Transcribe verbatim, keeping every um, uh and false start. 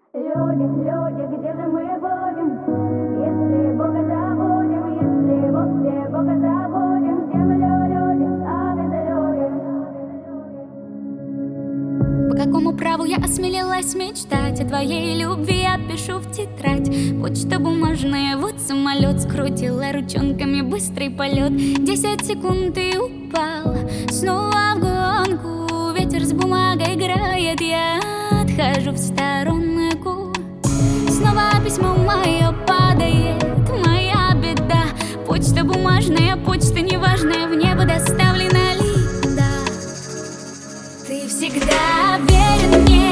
Люди, люди, где же мы будем? Если Бога забудем, если вовсе Бога забудем, землю люди, а люди. По какому праву я осмелилась мечтать о твоей любви? Я пишу в тетрадь, почта бумажная. Вот самолет скрутила ручонками быстрый полет. Десять секунд и упал снова в гонку. Ветер с бумагой играет, я отхожу в сторонку. Снова письмо мое падает, моя беда. Почта бумажная, почта неважная, в небо доставлена ли? Да. Ты всегда верен мне.